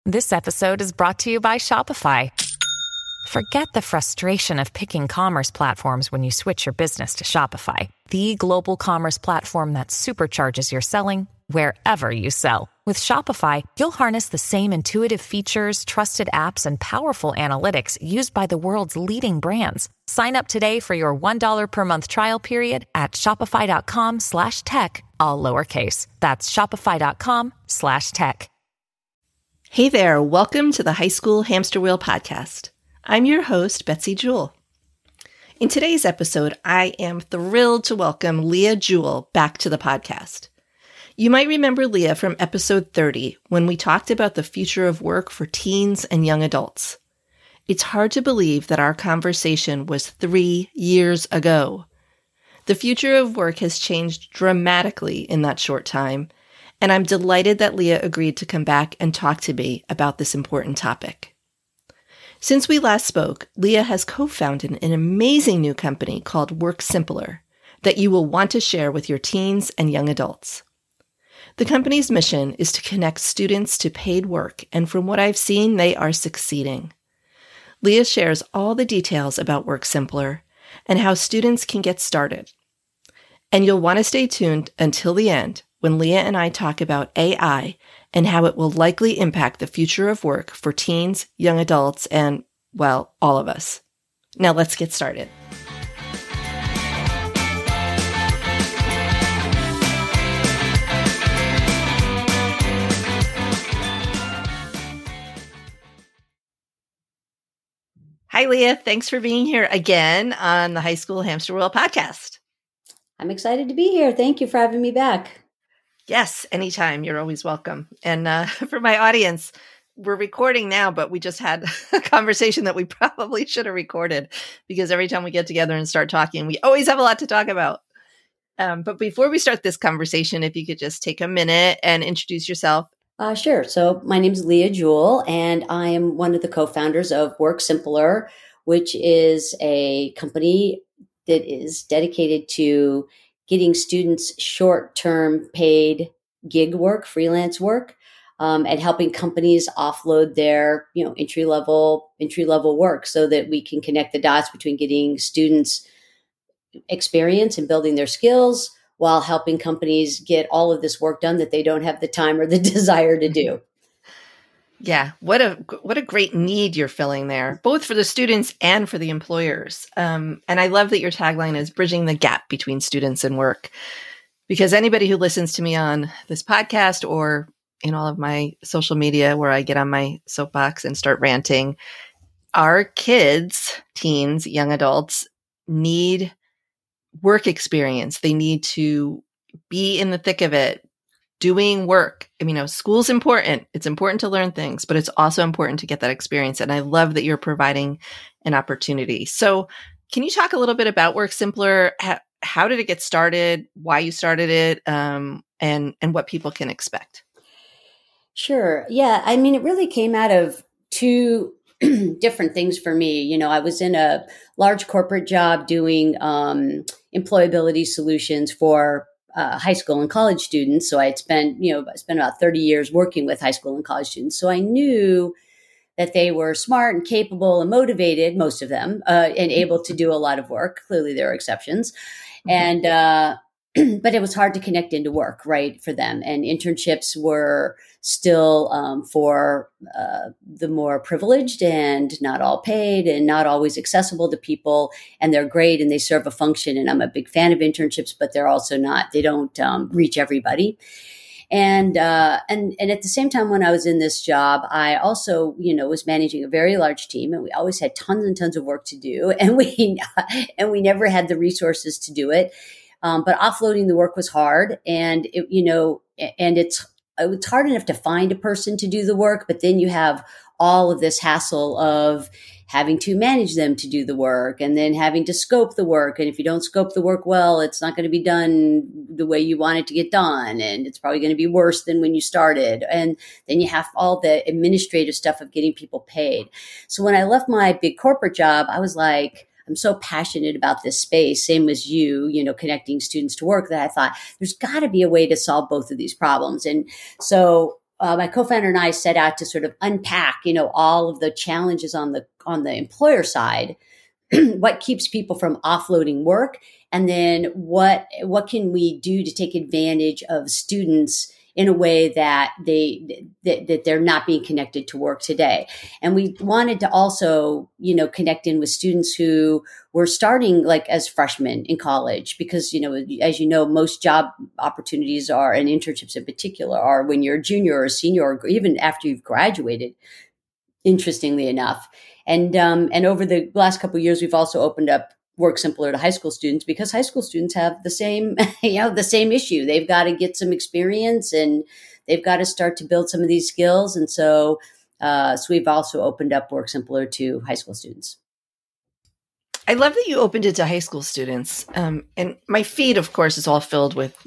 This episode is brought to you by Shopify. Forget the frustration of picking commerce platforms when you switch your business to Shopify, the global commerce platform that supercharges your selling wherever you sell. With Shopify, you'll harness the same intuitive features, trusted apps, and powerful analytics used by the world's leading brands. Sign up today for your $1 per month trial period at shopify.com/tech, all lowercase. That's shopify.com/tech. Hey there, welcome to the High School Hamster Wheel podcast. I'm your host, Betsy Jewell. In today's episode, I am thrilled to welcome Leah Jewell back to the podcast. You might remember Leah from episode 30 when we talked about the future of work for teens and young adults. It's hard to believe that our conversation was 3 years ago. The future of work has changed dramatically in that short time, and I'm delighted that Leah agreed to come back and talk to me about this important topic. Since we last spoke, Leah has co-founded an amazing new company called Work Simpler that you will want to share with your teens and young adults. The company's mission is to connect students to paid work, and from what I've seen, they are succeeding. Leah shares all the details about Work Simpler and how students can get started. And you'll want to stay tuned until the end when Leah and I talk about AI and how it will likely impact the future of work for teens, young adults, and, well, all of us. Now let's get started. Hi, Leah. Thanks for being here again on the High School Hamster Wheel podcast. I'm excited to be here. Thank you for having me back. Yes, anytime. You're always welcome. And for my audience, we're recording now, but we just had a conversation that we probably should have recorded because every time we get together and start talking, we always have a lot to talk about. But before we start this conversation, if you could just take a minute and introduce yourself. Sure. So my name is Leah Jewell, and I am one of the co-founders of Work Simpler, which is a company that is dedicated to getting students short-term paid gig work, freelance work, and helping companies offload their, entry level work so that we can connect the dots between getting students experience and building their skills while helping companies get all of this work done that they don't have the time or the desire to do. Yeah, what a great need you're filling there, both for the students and for the employers. And I love that your tagline is bridging the gap between students and work, because anybody who listens to me on this podcast or in all of my social media where I get on my soapbox and start ranting, our kids, teens, young adults need work experience. They need to be in the thick of it, doing work. School's important. It's important to learn things, but it's also important to get that experience. And I love that you're providing an opportunity. So can you talk a little bit about Work Simpler? How did it get started? Why you started it? And what people can expect? Sure. Yeah. It really came out of two different things for me. I was in a large corporate job doing employability solutions for high school and college students. So I spent about 30 years working with high school and college students. So I knew that they were smart and capable and motivated, most of them, and able to do a lot of work. Clearly there are exceptions. And, but it was hard to connect into work, right, for them. And internships were still for the more privileged and not all paid and not always accessible to people. And they're great and they serve a function. And I'm a big fan of internships, but they're also not, they don't reach everybody. And at the same time, when I was in this job, I also, was managing a very large team, and we always had tons and tons of work to do, and we never had the resources to do it. But offloading the work was hard, and it's hard enough to find a person to do the work, but then you have all of this hassle of having to manage them to do the work and then having to scope the work. And if you don't scope the work well, it's not going to be done the way you want it to get done. And it's probably going to be worse than when you started. And then you have all the administrative stuff of getting people paid. So when I left my big corporate job, I was like, I'm so passionate about this space, same as you, connecting students to work, that I thought there's got to be a way to solve both of these problems. And so my co-founder and I set out to sort of unpack, all of the challenges on the employer side, what keeps people from offloading work, and then what can we do to take advantage of students in a way that they're not being connected to work today. And we wanted to also, connect in with students who were starting like as freshmen in college, because, as you know, most job opportunities are, and internships in particular, are when you're a junior or a senior, or even after you've graduated, interestingly enough. And over the last couple of years, we've also opened up Work Simpler to high school students, because high school students have the same, the same issue. They've got to get some experience, and they've got to start to build some of these skills. And so we've also opened up Work Simpler to high school students. I love that you opened it to high school students. And my feed, of course, is all filled with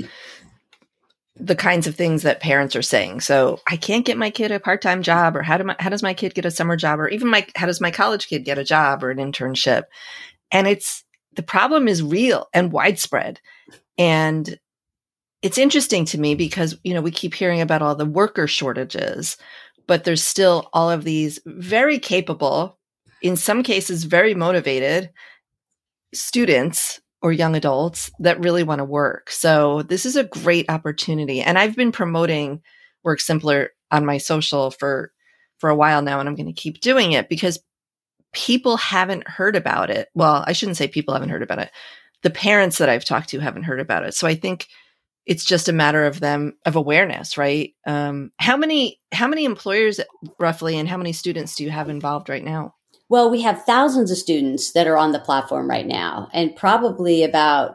the kinds of things that parents are saying. So I can't get my kid a part-time job, or how does my kid get a summer job, or even how does my college kid get a job or an internship? And the problem is real and widespread. And it's interesting to me because, we keep hearing about all the worker shortages, but there's still all of these very capable, in some cases, very motivated students or young adults that really want to work. So this is a great opportunity. And I've been promoting Work Simpler on my social for a while now, and I'm going to keep doing it because people haven't heard about it. Well, I shouldn't say people haven't heard about it. The parents that I've talked to haven't heard about it. So I think it's just a matter of awareness, right? How many employers roughly, and how many students do you have involved right now? Well, we have thousands of students that are on the platform right now, and probably about,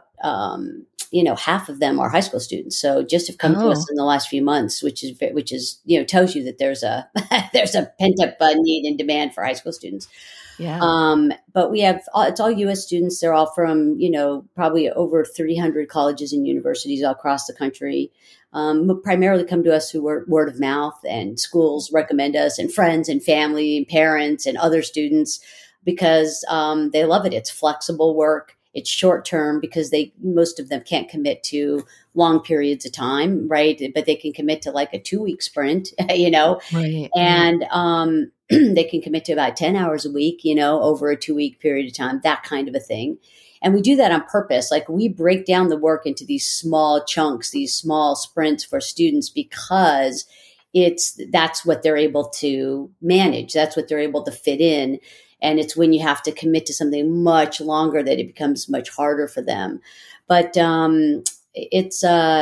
half of them are high school students. So just have come to us in the last few months, which is, tells you that there's a, there's a pent up need and demand for high school students. Yeah. But it's all U.S. students. They're all from, probably over 300 colleges and universities all across the country. Primarily come to us through word of mouth, and schools recommend us, and friends and family and parents and other students, because they love it. It's flexible work. It's short term, because most of them can't commit to long periods of time, right? But they can commit to like a 2-week sprint, Right. And they can commit to about 10 hours a week, over a 2-week period of time, that kind of a thing. And we do that on purpose. Like, we break down the work into these small chunks, these small sprints for students, because that's what they're able to manage. That's what they're able to fit in. And it's when you have to commit to something much longer that it becomes much harder for them. But it's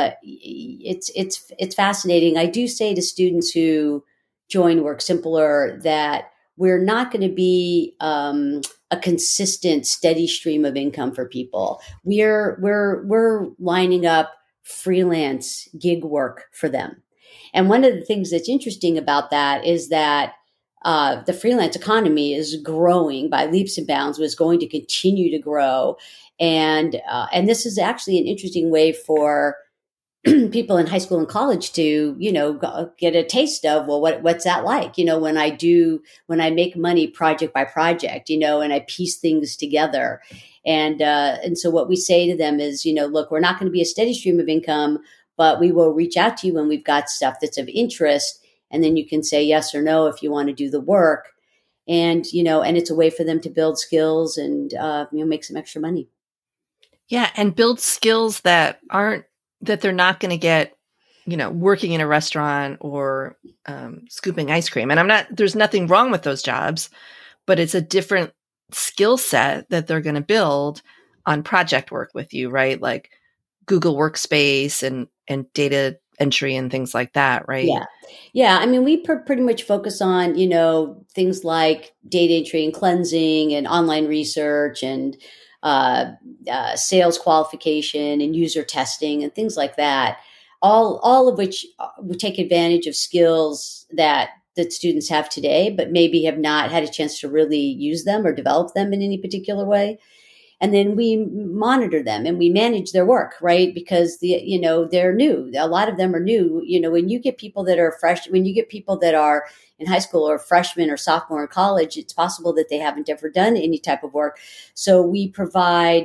fascinating. I do say to students who join Work Simpler that we're not going to be a consistent, steady stream of income for people. We're lining up freelance gig work for them. And one of the things that's interesting about that is that the freelance economy is growing by leaps and bounds, was going to continue to grow. And this is actually an interesting way for people in high school and college to, get a taste of, well, what's that like? When I make money project by project, and I piece things together. And so what we say to them is, look, we're not going to be a steady stream of income, but we will reach out to you when we've got stuff that's of interest. And then you can say yes or no if you want to do the work. And, and it's a way for them to build skills and, make some extra money. Yeah. And build skills that they're not going to get, working in a restaurant or scooping ice cream. And there's nothing wrong with those jobs, but it's a different skill set that they're going to build on project work with you, right? Like Google Workspace and data entry and things like that, right? Yeah. Yeah. I mean, we pretty much focus on, things like data entry and cleansing and online research and sales qualification and user testing and things like that. All of which would take advantage of skills that students have today, but maybe have not had a chance to really use them or develop them in any particular way. And then we monitor them and we manage their work, right? Because they're new. A lot of them are new. When you get people that are when you get people that are in high school or freshman or sophomore in college, it's possible that they haven't ever done any type of work. So we provide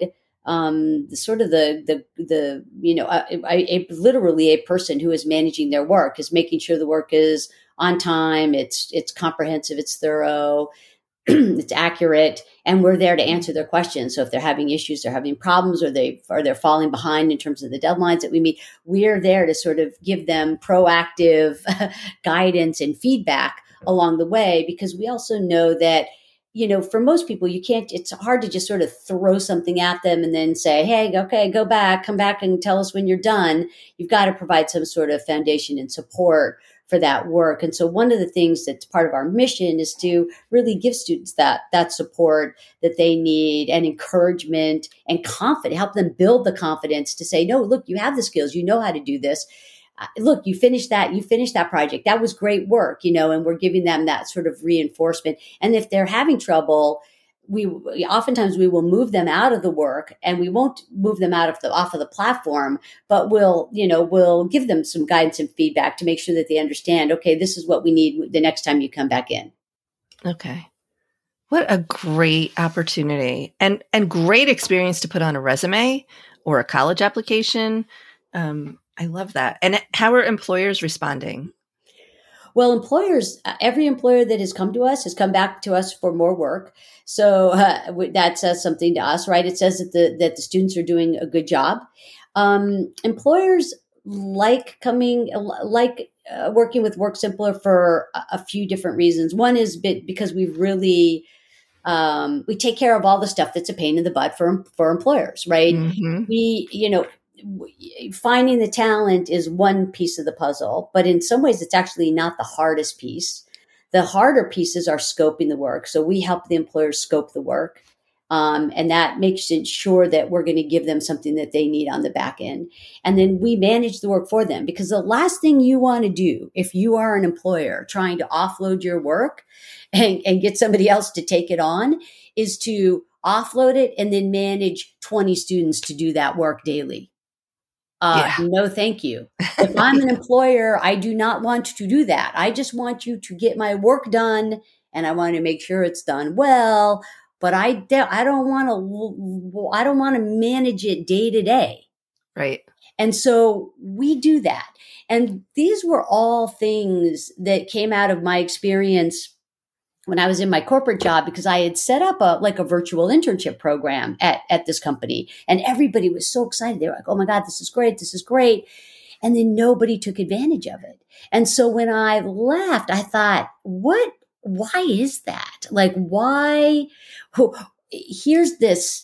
sort of the literally a person who is managing their work, is making sure the work is on time, it's comprehensive, it's thorough, it's accurate, and we're there to answer their questions. So if they're having issues, they're having problems, or they're falling behind in terms of the deadlines that we meet, we're there to sort of give them proactive guidance and feedback along the way, because we also know that, for most people, it's hard to just sort of throw something at them and then say, hey, okay, come back and tell us when you're done. You've got to provide some sort of foundation and support for that work. And so one of the things that's part of our mission is to really give students that support that they need, and encouragement and confidence, help them build the confidence to say, no, look, you have the skills, you know how to do this. Look, you finished that project. That was great work, and we're giving them that sort of reinforcement. And if they're having trouble, oftentimes we will move them out of the work, and we won't move them off of the platform, but we'll give them some guidance and feedback to make sure that they understand, okay, this is what we need the next time you come back in. Okay. What a great opportunity and great experience to put on a resume or a college application. I love that. And how are employers responding? Well, every employer that has come to us has come back to us for more work. So that says something to us, right? It says that the students are doing a good job. Employers like working with WorkSimpler for a few different reasons. One is because we've really we take care of all the stuff that's a pain in the butt for employers, right? Mm-hmm. Finding the talent is one piece of the puzzle, but in some ways it's actually not the hardest piece. The harder pieces are scoping the work. So we help the employers scope the work. And that makes it sure that we're going to give them something that they need on the back end. And then we manage the work for them, because the last thing you want to do if you are an employer trying to offload your work and get somebody else to take it on is to offload it and then manage 20 students to do that work daily. No, thank you. If I'm an employer, I do not want to do that. I just want you to get my work done, and I want to make sure it's done well. But I don't want to manage it day to day. Right. And so we do that. And these were all things that came out of my experience when I was in my corporate job, because I had set up a virtual internship program at this company, and everybody was so excited. They were like, oh my God, this is great. This is great. And then nobody took advantage of it. And so when I left, I thought, why is that? Like, why? Here's this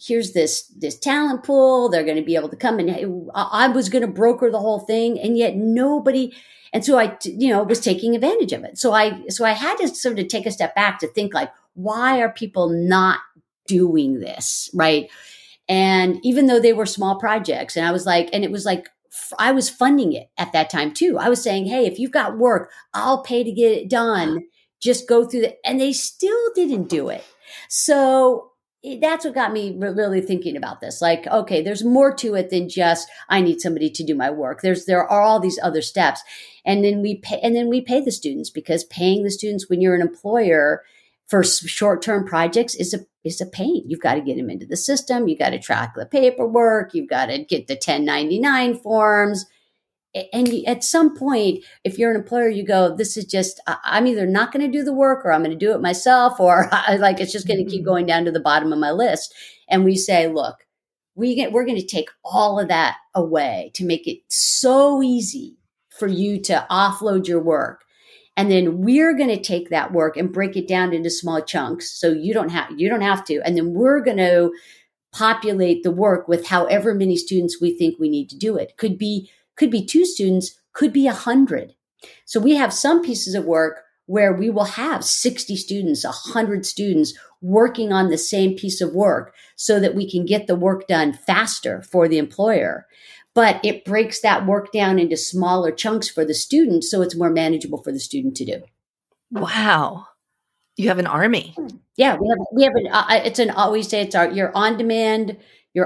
talent pool. They're going to be able to come, and I was going to broker the whole thing. And yet nobody. And so I, was taking advantage of it. So I had to sort of take a step back to think, like, why are people not doing this? Right. And even though they were small projects, and I was like, and it was like, I was funding it at that time too. I was saying, hey, if you've got work, I'll pay to get it done. Just go through and they still didn't do it. So that's what got me really thinking about this. Like, okay, there's more to it than just, I need somebody to do my work. There are all these other steps. And then we pay the students, because paying the students when you're an employer for short-term projects is a pain. You've got to get them into the system. You've got to track the paperwork. You've got to get the 1099 forms. And at some point, if you're an employer, you go, this is just, I'm either not going to do the work, or I'm going to do it myself, or it's just going to keep going down to the bottom of my list. And we say, look, we're going to take all of that away to make it so easy for you to offload your work. And then we're going to take that work and break it down into small chunks, so you don't have to. And then we're going to populate the work with however many students we think we need to do it. Could be 2 students, could be 100. So we have some pieces of work where we will have 60 students, 100 students working on the same piece of work, so that we can get the work done faster for the employer. But it breaks that work down into smaller chunks for the student, so it's more manageable for the student to do. Wow. You have an army. Yeah, we have we say it's your on-demand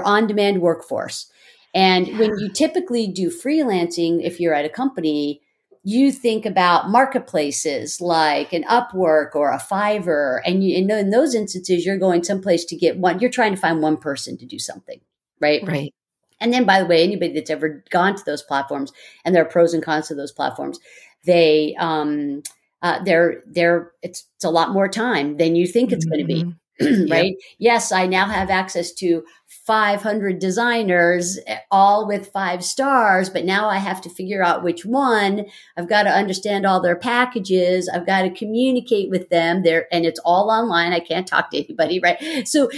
workforce. And when you typically do freelancing, if you're at a company, you think about marketplaces like an Upwork or a Fiverr, and in those instances, you're going someplace to get one. You're trying to find one person to do something, right? Right. And then, by the way, anybody that's ever gone to those platforms, and there are pros and cons to those platforms, it's a lot more time than you think it's going to be. Right? Yep. Yes, I now have access to 500 designers, all with 5 stars, but now I have to figure out which one. I've got to understand all their packages. I've got to communicate with them there, and it's all online. I can't talk to anybody, right? So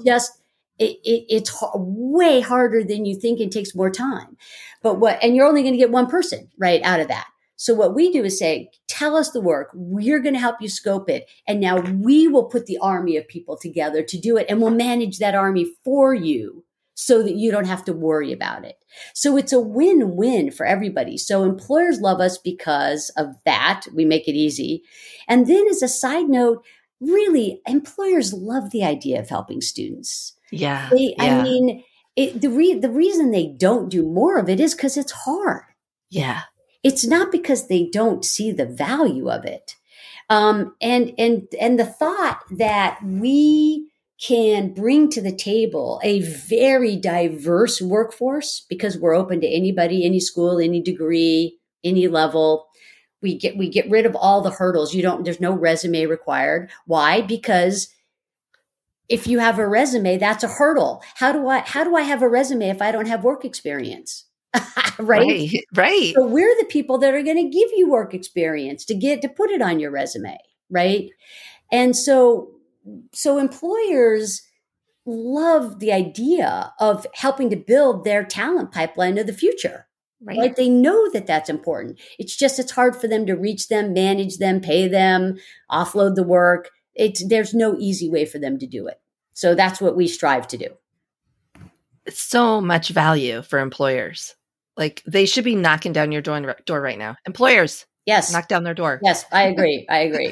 it's way harder than you think. It takes more time, and you're only going to get one person right out of that. So what we do is say, tell us the work. We're going to help you scope it. And now we will put the army of people together to do it. And we'll manage that army for you so that you don't have to worry about it. So it's a win-win for everybody. So employers love us because of that. We make it easy. And then as a side note, really, employers love the idea of helping students. Yeah. I mean, the reason they don't do more of it is because it's hard. Yeah. It's not because they don't see the value of it. And the thought that we can bring to the table a very diverse workforce because we're open to anybody, any school, any degree, any level. We get rid of all the hurdles. There's no resume required. Why? Because if you have a resume, that's a hurdle. How do I have a resume if I don't have work experience? Right. So we're the people that are going to give you work experience to put it on your resume. Right. And so employers love the idea of helping to build their talent pipeline of the future. Right. They know that that's important. It's hard for them to reach them, manage them, pay them, offload the work. There's no easy way for them to do it. So that's what we strive to do. It's so much value for employers. Like they should be knocking down your door right now. Employers. Yes. Knock down their door. Yes, I agree.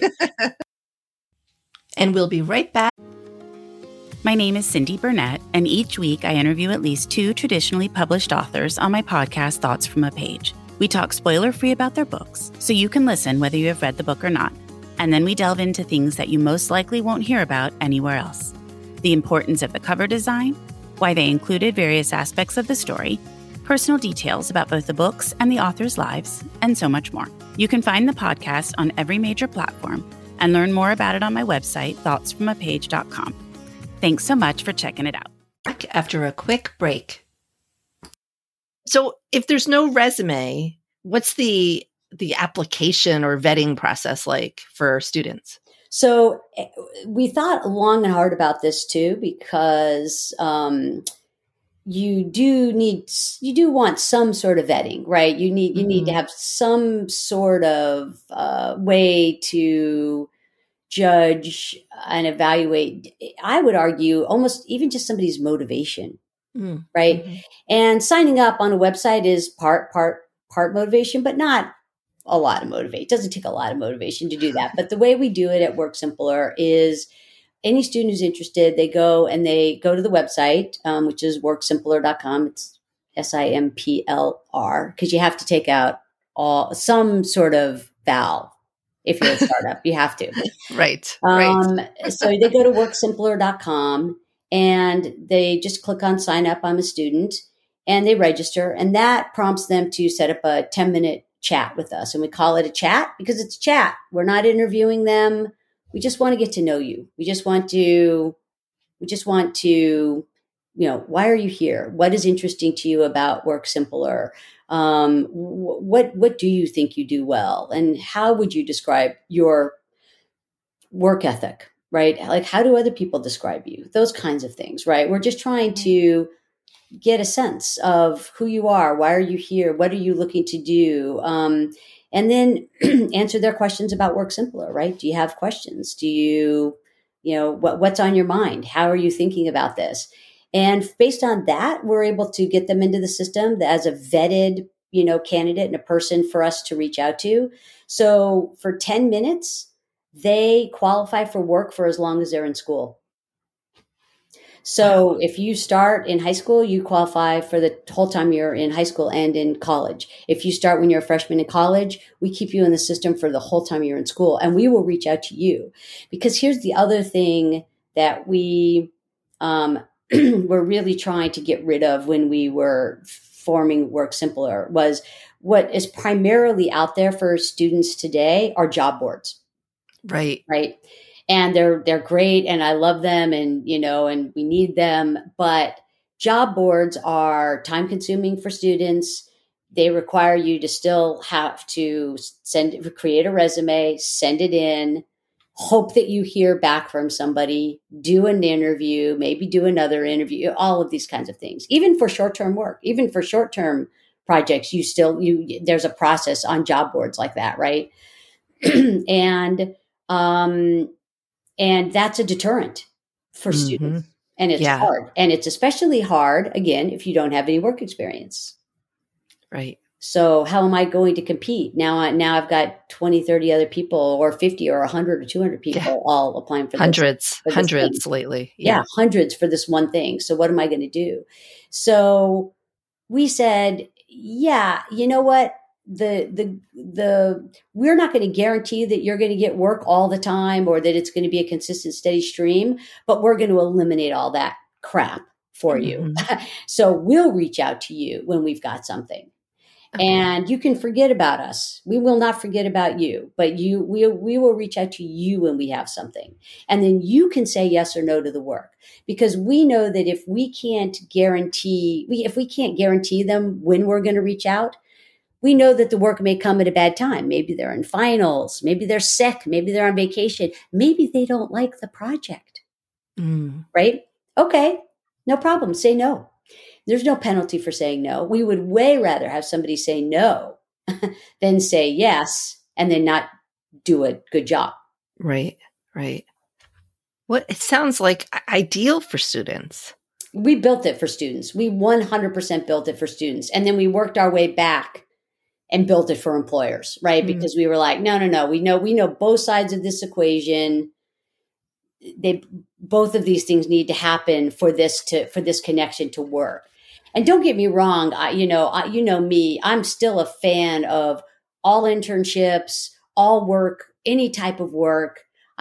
And we'll be right back. My name is Cindy Burnett, and each week I interview at least 2 traditionally published authors on my podcast, Thoughts from a Page. We talk spoiler-free about their books, so you can listen whether you have read the book or not. And then we delve into things that you most likely won't hear about anywhere else. The importance of the cover design, why they included various aspects of the story, personal details about both the books and the authors' lives, and so much more. You can find the podcast on every major platform and learn more about it on my website, thoughtsfromapage.com. Thanks so much for checking it out. After a quick break. So if there's no resume, what's the application or vetting process like for students? So we thought long and hard about this too, because you do want some sort of vetting, right? You need to have some sort of way to judge and evaluate. I would argue almost even just somebody's motivation, right? Mm-hmm. And signing up on a website is part motivation, but not a lot of motivation. It doesn't take a lot of motivation to do that. But the way we do it at Work Simpler is any student who's interested, they go to the website, which is worksimpler.com. It's SIMPLR, because you have to take out some sort of vowel. If you're a startup, you have to. Right. So they go to worksimpler.com and they just click on sign up. I'm a student, and they register, and that prompts them to set up a 10-minute chat with us. And we call it a chat because it's a chat. We're not interviewing them. We just want to get to know you. We just want to, why are you here? What is interesting to you about Work Simpler? What do you think you do well? And how would you describe your work ethic, right? Like, how do other people describe you? Those kinds of things, right? We're just trying to get a sense of who you are. Why are you here? What are you looking to do? And then answer their questions about Work Simpler, right? Do you have questions? Do you, what's on your mind? How are you thinking about this? And based on that, we're able to get them into the system as a vetted, candidate and a person for us to reach out to. So for 10 minutes, they qualify for work for as long as they're in school. So if you start in high school, you qualify for the whole time you're in high school and in college. If you start when you're a freshman in college, we keep you in the system for the whole time you're in school, and we will reach out to you. Because here's the other thing that we were really trying to get rid of when we were forming Work Simpler was what is primarily out there for students today are job boards. Right. Right. And they're great and I love them and, and we need them. But job boards are time consuming for students. They require you to still have to create a resume, send it in, hope that you hear back from somebody, do an interview, maybe do another interview, all of these kinds of things. Even for short-term work, even for short-term projects, there's a process on job boards like that, right? And that's a deterrent for students. And it's hard. And it's especially hard, again, if you don't have any work experience. Right. So how am I going to compete? Now I've got 20, 30 other people or 50 or 100 or 200 people all applying for hundreds thing. Lately. Yeah, hundreds for this one thing. So what am I going to do? So we said, yeah, you know what? We're not going to guarantee that you're going to get work all the time or that it's going to be a consistent, steady stream, but we're going to eliminate all that crap for you. So we'll reach out to you when we've got something. Okay. And you can forget about us. We will not forget about you, but we will reach out to you when we have something. And then you can say yes or no to the work, because we know that if we can't guarantee them when we're going to reach out, we know that the work may come at a bad time. Maybe they're in finals. Maybe they're sick. Maybe they're on vacation. Maybe they don't like the project. Right? Okay. No problem. Say no. There's no penalty for saying no. We would way rather have somebody say no than say yes and then not do a good job. Right. Right. It sounds like ideal for students. We built it for students. We 100% built it for students. And then we worked our way back and built it for employers, right? Because we were like, no. We know both sides of this equation. Both of these things need to happen for this connection to work. And don't get me wrong, you know me, I'm still a fan of all internships, all work, any type of work.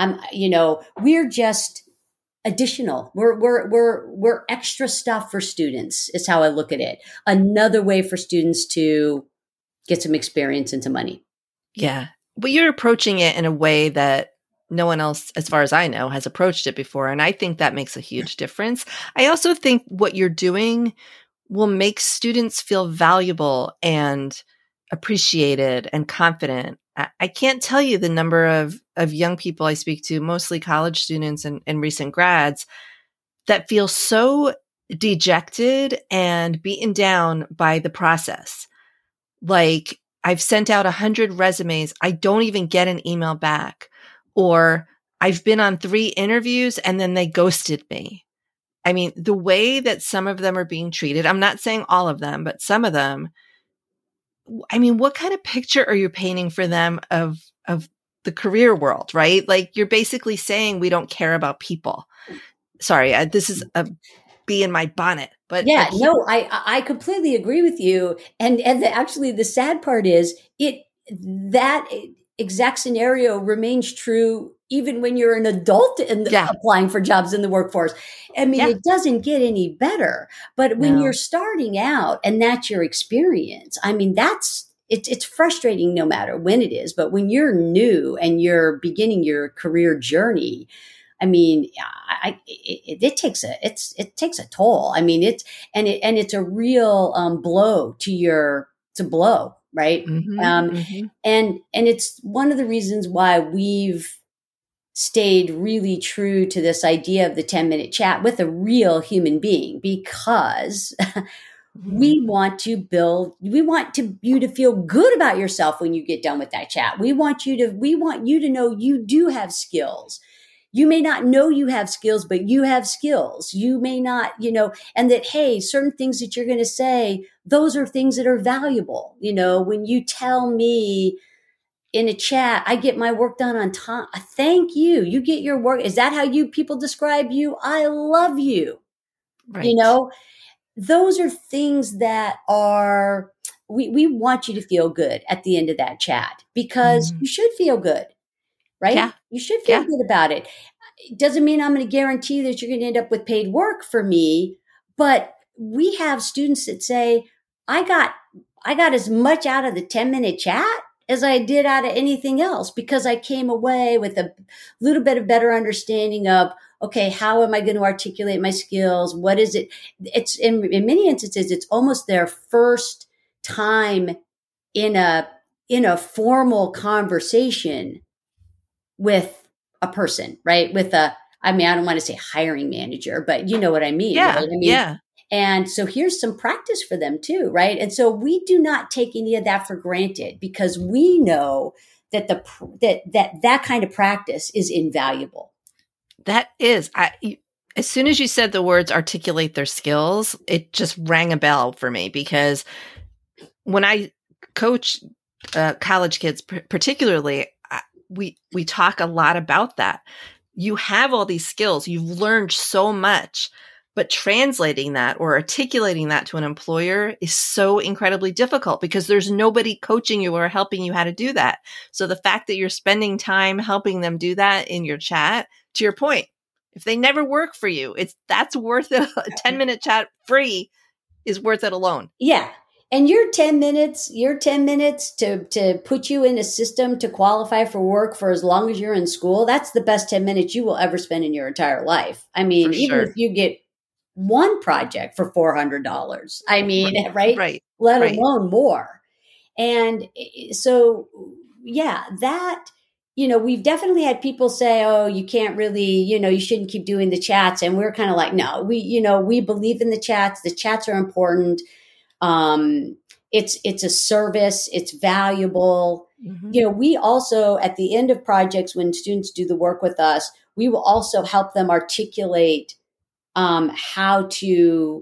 We're just additional. We're extra stuff for students is how I look at it. Another way for students to get some experience and some money. Yeah. But you're approaching it in a way that no one else, as far as I know, has approached it before. And I think that makes a huge difference. I also think what you're doing will make students feel valuable and appreciated and confident. I can't tell you the number of young people I speak to, mostly college students and recent grads, that feel so dejected and beaten down by the process. Like, I've sent out 100 resumes. I don't even get an email back. Or I've been on 3 interviews and then they ghosted me. I mean, the way that some of them are being treated, I'm not saying all of them, but some of them, I mean, what kind of picture are you painting for them of the career world, right? Like, you're basically saying we don't care about people. Sorry, this is a bee in my bonnet. But yeah, I completely agree with you. And actually the sad part is that exact scenario remains true even when you're an adult and applying for jobs in the workforce. I mean, it doesn't get any better. But when you're starting out and that's your experience, I mean, it's frustrating no matter when it is. But when you're new and you're beginning your career journey, I mean, it takes a toll. I mean, it's a real blow to blow, right? And it's one of the reasons why we've stayed really true to this idea of the 10-minute chat with a real human being, because we want you to feel good about yourself when you get done with that chat. We want you to know you do have skills. You may not know you have skills, but you have skills. You may not, and that, hey, certain things that you're going to say, those are things that are valuable. When you tell me in a chat, I get my work done on time. Thank you. You get your work. Is that how people describe you? I love you. Right. You know, those are things that are, we want you to feel good at the end of that chat, because you should feel good, right? Yeah. You should feel Yeah. good about it. It doesn't mean I'm going to guarantee that you're going to end up with paid work for me, but we have students that say, I got as much out of the 10-minute chat as I did out of anything else, because I came away with a little bit of better understanding of, okay, how am I going to articulate my skills? What is it? It's in many instances, it's almost their first time in a formal conversation with a person, right? I don't want to say hiring manager, but you know what I mean, Yeah. right? I mean, Yeah. and so here's some practice for them too, right? And so we do not take any of that for granted, because we know that that kind of practice is invaluable. That is, as soon as you said the words articulate their skills, it just rang a bell for me, because when I coach college kids, particularly, we talk a lot about that. You have all these skills, you've learned so much, but translating that or articulating that to an employer is so incredibly difficult, because there's nobody coaching you or helping you how to do that. So the fact that you're spending time helping them do that in your chat, to your point, if they never work for you, that's worth it. A 10-minute chat free is worth it alone. Yeah. And your 10 minutes to put you in a system to qualify for work for as long as you're in school, that's the best 10 minutes you will ever spend in your entire life. I mean, even if you get one project for $400, I mean, right? Let alone more. And so, yeah, that, we've definitely had people say, oh, you can't really, you shouldn't keep doing the chats. And we're kind of like, no, we believe in the chats. The chats are important. It's a service. It's valuable. Mm-hmm. We also, at the end of projects, when students do the work with us, we will also help them articulate how to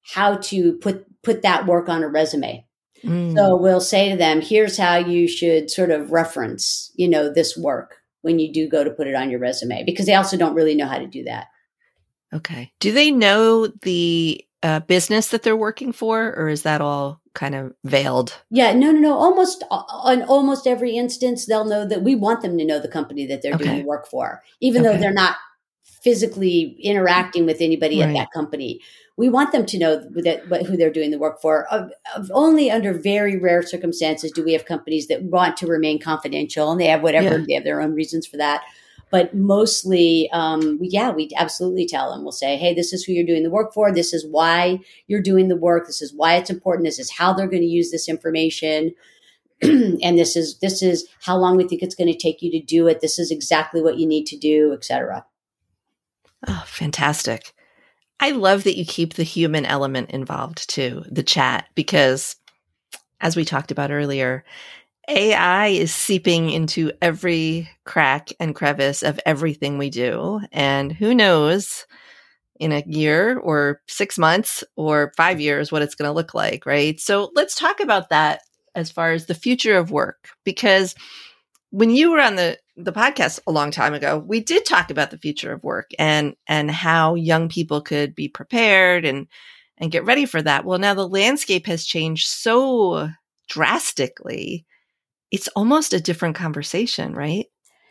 put that work on a resume. So we'll say to them, here's how you should sort of reference, this work when you do go to put it on your resume, because they also don't really know how to do that. Okay. Do they know the business that they're working for, or is that all kind of veiled? Yeah, no. On almost every instance, they'll know that we want them to know the company that they're doing the work for, even though they're not physically interacting with anybody at that company. We want them to know who they're doing the work for. Only under very rare circumstances do we have companies that want to remain confidential, and they have they have their own reasons for that. But mostly, we absolutely tell them. We'll say, hey, this is who you're doing the work for. This is why you're doing the work. This is why it's important. This is how they're going to use this information. And this is how long we think it's going to take you to do it. This is exactly what you need to do, et cetera. Oh, fantastic. I love that you keep the human element involved too, the chat, because as we talked about earlier, AI is seeping into every crack and crevice of everything we do. And who knows in a year or 6 months or 5 years what it's going to look like, right? So let's talk about that as far as the future of work, because when you were on the podcast a long time ago, we did talk about the future of work and how young people could be prepared and get ready for that. Well, now the landscape has changed so drastically. It's almost a different conversation, right?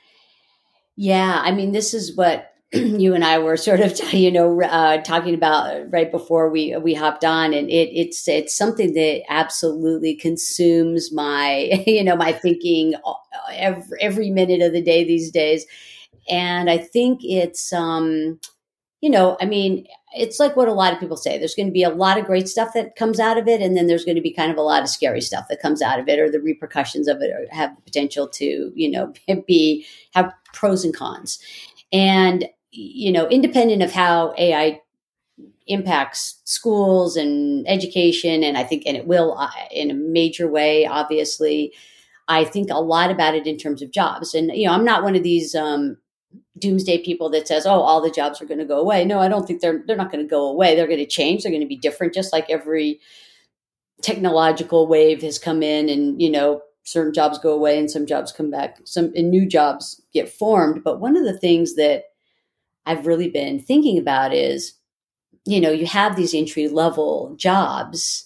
Yeah. I mean, this is what you and I were sort of, talking about right before we hopped on, and it's something that absolutely consumes my, my thinking every minute of the day these days. And I think it's, it's like what a lot of people say. There's going to be a lot of great stuff that comes out of it, and then there's going to be kind of a lot of scary stuff that comes out of it, or the repercussions of it have the potential to, have pros and cons. And, independent of how AI impacts schools and education, and it will in a major way, obviously, I think a lot about it in terms of jobs. And, I'm not one of these doomsday people that says, oh, all the jobs are going to go away. No, I don't think they're not going to go away. They're going to change. They're going to be different, just like every technological wave has come in, and, certain jobs go away and some jobs come back, and new jobs get formed. But one of the things that I've really been thinking about is you have these entry level jobs,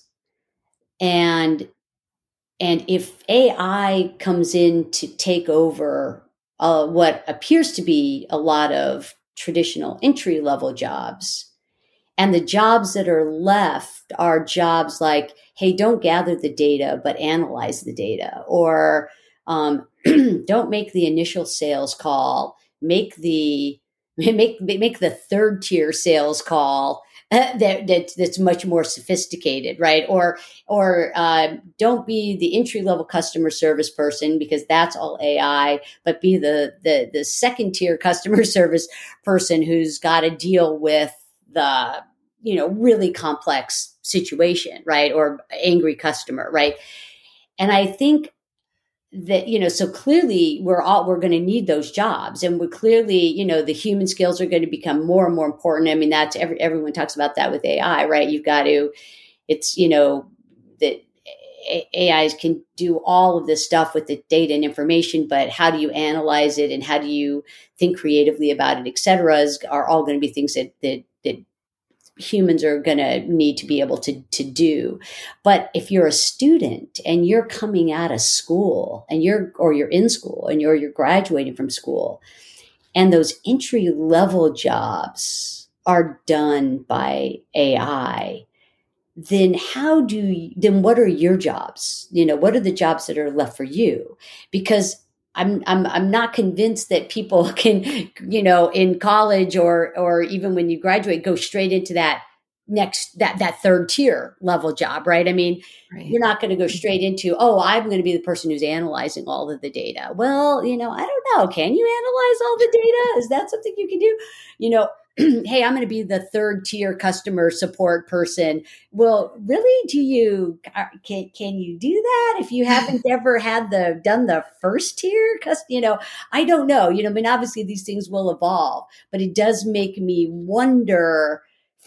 and if AI comes in to take over what appears to be a lot of traditional entry level jobs, and the jobs that are left are jobs like, hey, don't gather the data, but analyze the data, or don't make the initial sales call, make the third tier sales call that's much more sophisticated, right? Or don't be the entry level customer service person, because that's all AI, but be the second tier customer service person who's got to deal with the really complex situation, right? Or angry customer, right? And I think that, so clearly we're going to need those jobs, and we're clearly, the human skills are going to become more and more important. I mean, that's everyone talks about that with AI, right? You've got to, it's, that AIs can do all of this stuff with the data and information, but how do you analyze it, and how do you think creatively about it, et cetera, are all going to be things that humans are going to need to be able to do. But if you're a student and you're coming out of school and you're in school and you're graduating from school, and those entry level jobs are done by AI, then what are your jobs? What are the jobs that are left for you? Because I'm not convinced that people can, in college or even when you graduate, go straight into that that third tier level job, right? I mean, right. You're not going to go straight into, I'm going to be the person who's analyzing all of the data. Well, I don't know. Can you analyze all the data? Is that something you can do? Hey, I'm going to be the third tier customer support person. Well, really, can you do that if you haven't ever done the first tier? I don't know. I mean, obviously these things will evolve, but it does make me wonder.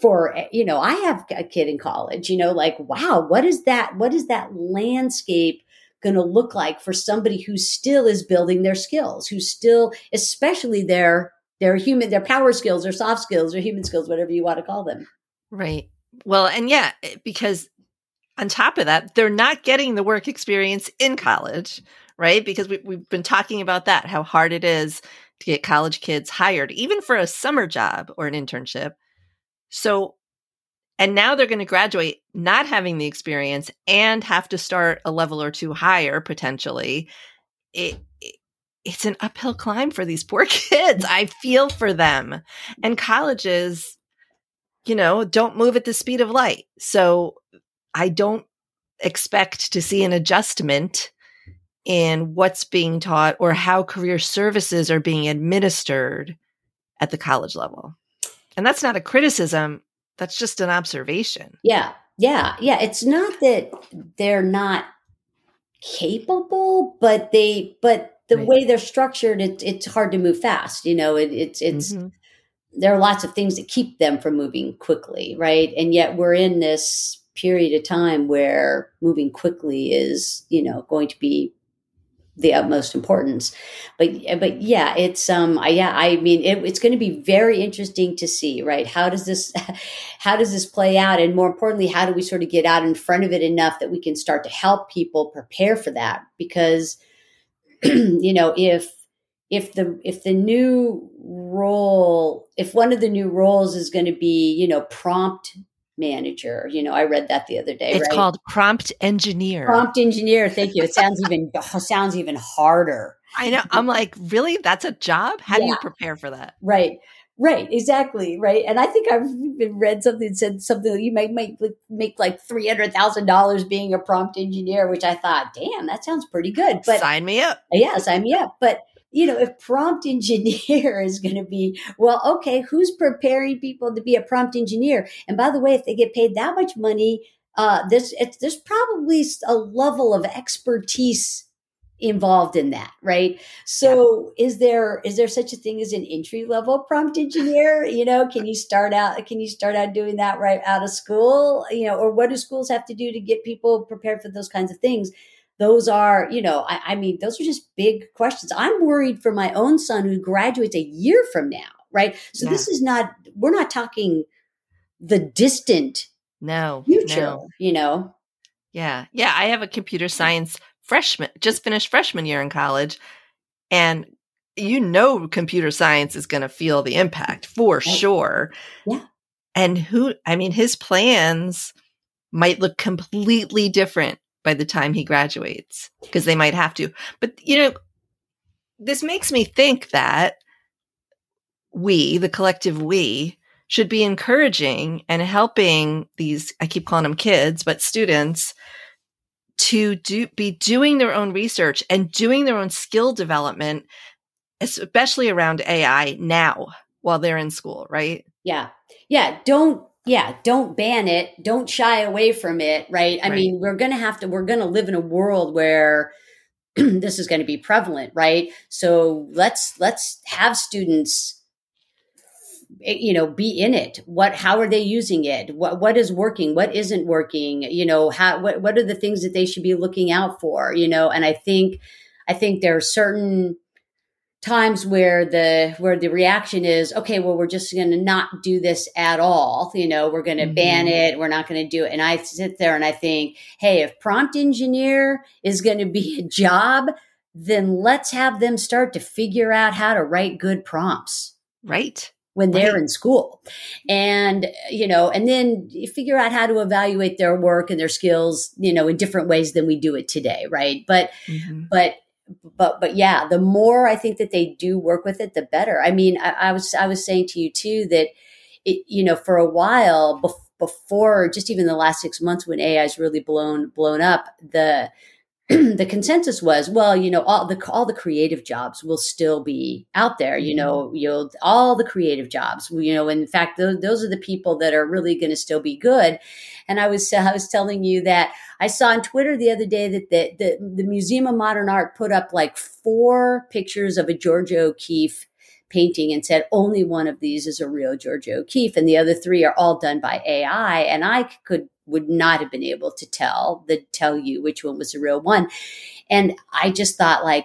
I have a kid in college, like, wow, what is that landscape going to look like for somebody who still is building their skills, who's still, especially their power skills or soft skills or human skills, whatever you want to call them. Right. Well, and yeah, because on top of that, they're not getting the work experience in college, right? Because we've been talking about that, how hard it is to get college kids hired, even for a summer job or an internship. So, and now they're going to graduate not having the experience and have to start a level or two higher, potentially. It's an uphill climb for these poor kids. I feel for them. And colleges, don't move at the speed of light. So I don't expect to see an adjustment in what's being taught or how career services are being administered at the college level. And that's not a criticism. That's just an observation. Yeah. It's not that they're not capable, but the right. way they're structured, it's hard to move fast. It's mm-hmm. There are lots of things that keep them from moving quickly, right? And yet we're in this period of time where moving quickly is, going to be the utmost importance. But yeah, it's I mean, it's going to be very interesting to see, right? How does this play out? And more importantly, how do we sort of get out in front of it enough that we can start to help people prepare for that? Because, if the new role, if one of the new roles is going to be, prompt manager, I read that the other day. It's right? called prompt engineer. Prompt engineer. Thank you. It sounds even harder. I know. I'm like, really? That's a job? How do you prepare for that? Right. Exactly. Right. And I think I've even read something that said something that you might make like $300,000 being a prompt engineer, which I thought, damn, that sounds pretty good. But sign me up. Yeah, sign me up. But if prompt engineer is going to be, well, okay, who's preparing people to be a prompt engineer? And by the way, if they get paid that much money, there's probably a level of expertise involved in that, right? So is there such a thing as an entry level prompt engineer? Can you start out doing that right out of school? Or what do schools have to do to get people prepared for those kinds of things? Those are, I mean, those are just big questions. I'm worried for my own son who graduates a year from now, right? So this is not, we're not talking the distant No, future, no. you know? Yeah. Yeah. I have a computer science just finished freshman year in college. And computer science is going to feel the impact for sure. Yeah. And his plans might look completely different by the time he graduates because they might have to. But, this makes me think that we, the collective we, should be encouraging and helping these, I keep calling them kids, but students to be doing their own research and doing their own skill development, especially around AI now while they're in school, right? Yeah. Yeah. Don't ban it. Don't shy away from it. Right. I mean, we're going to live in a world where this is going to be prevalent. Right. So let's have students, be in it. How are they using it? What is working? What isn't working? What are the things that they should be looking out for? And I think there are certain times where the reaction is, okay, well, we're just going to not do this at all. We're going to ban it. We're not going to do it. And I sit there and I think, hey, if prompt engineer is going to be a job, then let's have them start to figure out how to write good prompts. Right. When they're in school, and then you figure out how to evaluate their work and their skills, in different ways than we do it today. Right. But yeah, the more I think that they do work with it, the better. I mean, I was saying to you too, that for a while before just even the last 6 months when AI is really blown up, the consensus was, well, all the creative jobs will still be out there, all the creative jobs, in fact, those are the people that are really going to still be good. And I was telling you that I saw on Twitter the other day that the Museum of Modern Art put up like 4 pictures of a Georgia O'Keeffe painting and said only one of these is a real Georgia O'Keeffe and the other 3 are all done by AI. And I would not have been able to tell you which one was the real one. And I just thought, like,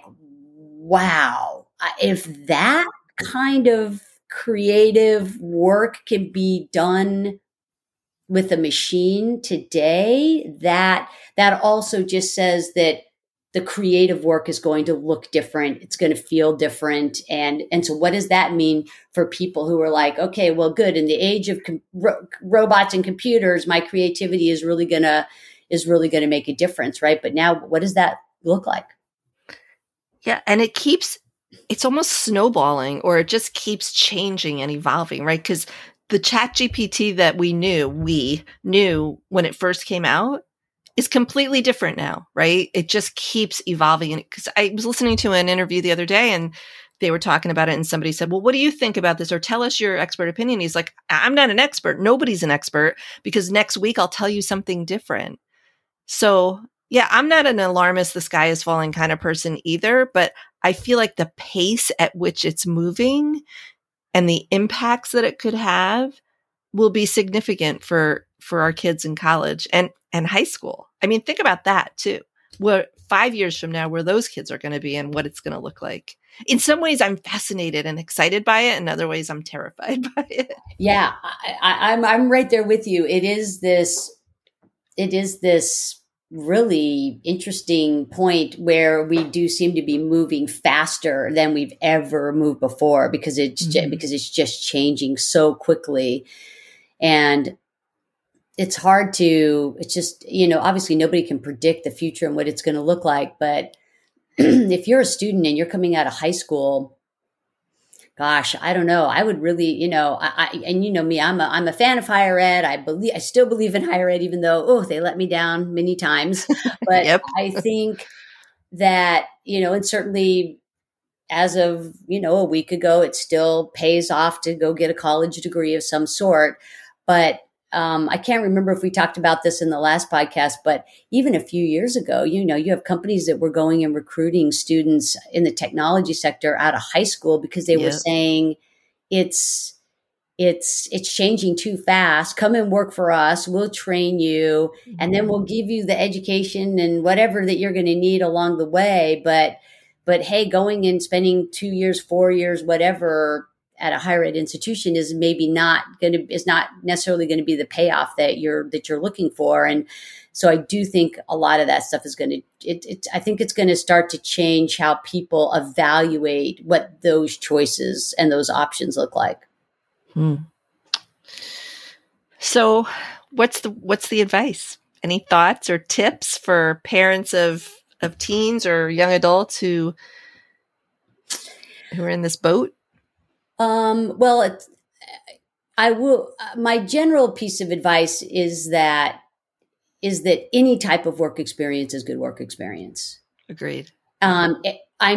wow, if that kind of creative work can be done with a machine today, that also just says that the creative work is going to look different. It's going to feel different. And so what does that mean for people who are like, okay, well, good. In the age of robots and computers, my creativity is really going to make a difference. Right. But now what does that look like? Yeah. And it's almost snowballing, or it just keeps changing and evolving, right? Because the ChatGPT that we knew when it first came out is completely different now, right? It just keeps evolving. Because I was listening to an interview the other day and they were talking about it and somebody said, well, what do you think about this? Or tell us your expert opinion. He's like, I'm not an expert. Nobody's an expert, because next week I'll tell you something different. So yeah, I'm not an alarmist, the sky is falling kind of person either, but I feel like the pace at which it's moving and the impacts that it could have will be significant for our kids in college and high school. I mean, think about that too. Where 5 years from now, where those kids are going to be and what it's going to look like. In some ways, I'm fascinated and excited by it. In other ways, I'm terrified by it. Yeah, I'm right there with you. It is this really interesting point where we do seem to be moving faster than we've ever moved before, because it's just changing so quickly. And it's just, obviously nobody can predict the future and what it's going to look like. But if you're a student and you're coming out of high school, gosh, I don't know. I would really, and me, I'm a fan of higher ed. I still believe in higher ed, even though, they let me down many times. But yep. I think that, and certainly as of, a week ago, it still pays off to go get a college degree of some sort. But I can't remember if we talked about this in the last podcast, but even a few years ago, you have companies that were going and recruiting students in the technology sector out of high school because they were saying it's changing too fast. Come and work for us. We'll train you, and then we'll give you the education and whatever that you're going to need along the way. But hey, going and spending 2 years, 4 years, whatever, at a higher ed institution is maybe not necessarily going to be the payoff that you're looking for. And so I do think a lot of that stuff is going to, I think it's going to start to change how people evaluate what those choices and those options look like. So what's the advice? Any thoughts or tips for parents of teens or young adults who are in this boat? Well, my general piece of advice is that any type of work experience is good work experience. Agreed. I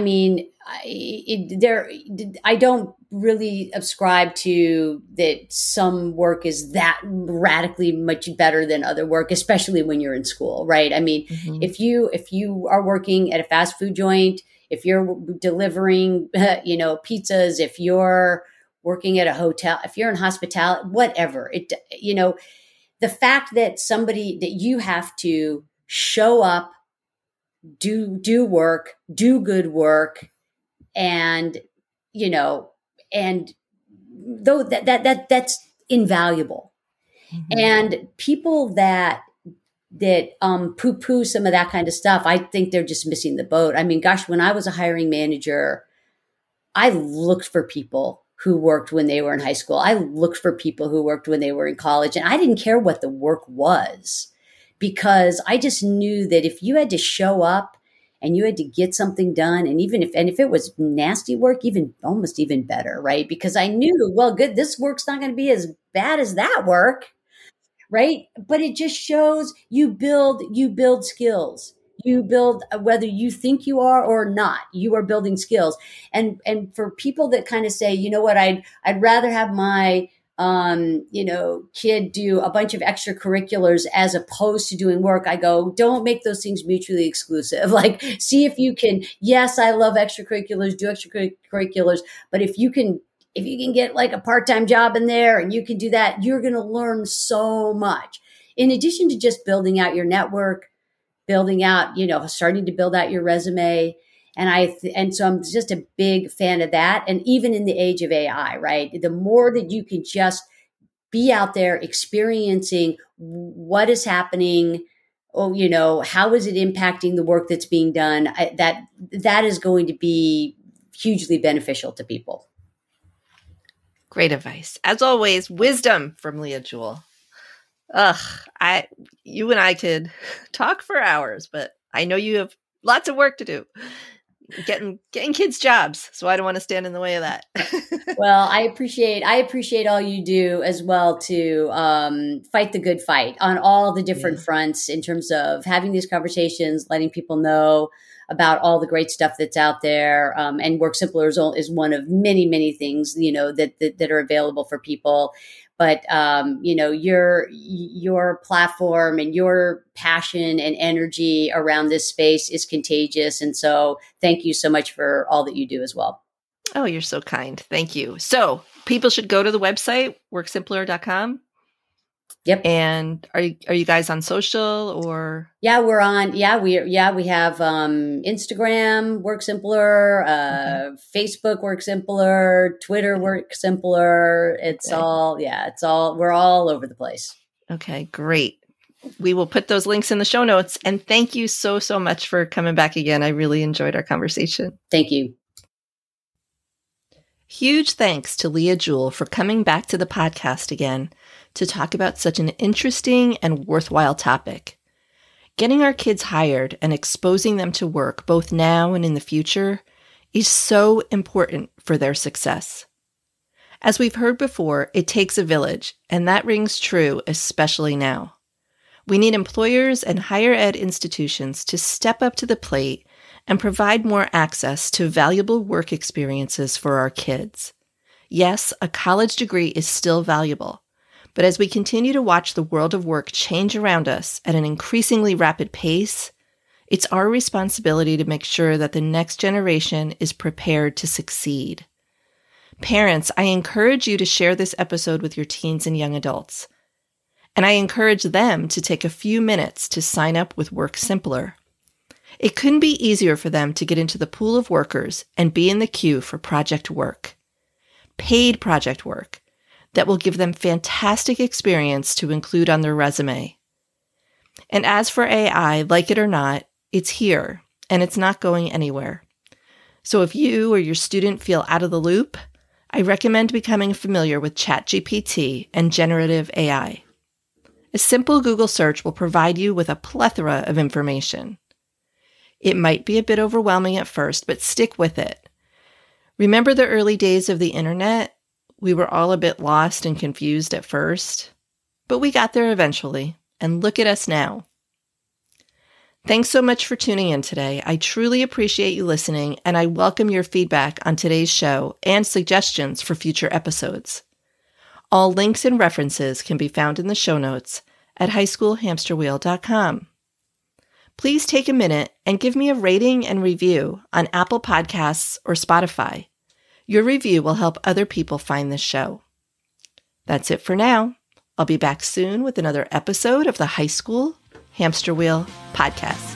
don't really ascribe to that some work is that radically much better than other work, especially when you're in school, right? I mean, if you are working at a fast food joint, if you're delivering, pizzas, if you're working at a hotel, if you're in hospitality, whatever, the fact that you have to show up, do work, do good work, and though that's invaluable. And people that poo-poo some of that kind of stuff, I think they're just missing the boat. I mean, gosh, when I was a hiring manager, I looked for people who worked when they were in high school. I looked for people who worked when they were in college, and I didn't care what the work was, because I just knew that if you had to show up and you had to get something done, and if it was nasty work, almost even better, right? Because I knew, well, good, this work's not going to be as bad as that work, right? But it just shows you build skills. You build, whether you think you are or not, you are building skills. And for people that kind of say, you know what, I'd rather have my kid do a bunch of extracurriculars as opposed to doing work, I go, don't make those things mutually exclusive. Like, see if you can, yes, I love extracurriculars, do extracurriculars, but if you can get like a part-time job in there and you can do that, you're going to learn so much. In addition to just building out your network, starting to build out your resume. And so I'm just a big fan of that. And even in the age of AI, right? The more that you can just be out there experiencing what is happening, how is it impacting the work that's being done, that is going to be hugely beneficial to people. Great advice. As always, wisdom from Leah Jewell. You and I could talk for hours, but I know you have lots of work to do. Getting kids jobs, so I don't want to stand in the way of that. Well, I appreciate all you do as well to fight the good fight on all the different fronts in terms of having these conversations, letting people know about all the great stuff that's out there. And Work Simpler is one of many, many things, that are available for people. But, your platform and your passion and energy around this space is contagious. And so thank you so much for all that you do as well. Oh, you're so kind. Thank you. So people should go to the website, worksimpler.com. Yep. And are you guys on social or? Yeah, we're on. Yeah, we have Instagram Work Simpler, Facebook Work Simpler, Twitter Work Simpler. We're all over the place. Okay, great. We will put those links in the show notes. And thank you so much for coming back again. I really enjoyed our conversation. Thank you. Huge thanks to Leah Jewell for coming back to the podcast again to talk about such an interesting and worthwhile topic. Getting our kids hired and exposing them to work both now and in the future is so important for their success. As we've heard before, it takes a village, and that rings true especially now. We need employers and higher ed institutions to step up to the plate and provide more access to valuable work experiences for our kids. Yes, a college degree is still valuable, but as we continue to watch the world of work change around us at an increasingly rapid pace, it's our responsibility to make sure that the next generation is prepared to succeed. Parents, I encourage you to share this episode with your teens and young adults. And I encourage them to take a few minutes to sign up with Work Simpler. It couldn't be easier for them to get into the pool of workers and be in the queue for project work. paid project work that will give them fantastic experience to include on their resume. And as for AI, like it or not, it's here and it's not going anywhere. So if you or your student feel out of the loop, I recommend becoming familiar with ChatGPT and generative AI. A simple Google search will provide you with a plethora of information. It might be a bit overwhelming at first, but stick with it. Remember the early days of the internet? We were all a bit lost and confused at first, but we got there eventually, and look at us now. Thanks so much for tuning in today. I truly appreciate you listening, and I welcome your feedback on today's show and suggestions for future episodes. All links and references can be found in the show notes at highschoolhamsterwheel.com. Please take a minute and give me a rating and review on Apple Podcasts or Spotify. Your review will help other people find this show. That's it for now. I'll be back soon with another episode of the High School Hamster Wheel Podcast.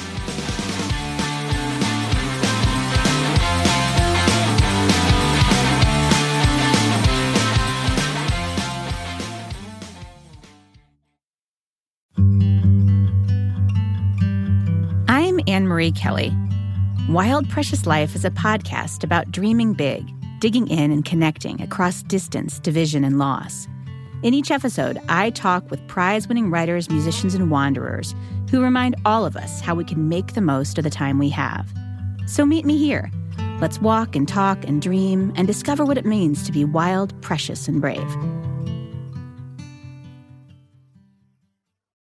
I'm Anne-Marie Kelly. Wild Precious Life is a podcast about dreaming big, digging in and connecting across distance, division, and loss. In each episode, I talk with prize-winning writers, musicians, and wanderers who remind all of us how we can make the most of the time we have. So meet me here. Let's walk and talk and dream and discover what it means to be wild, precious, and brave.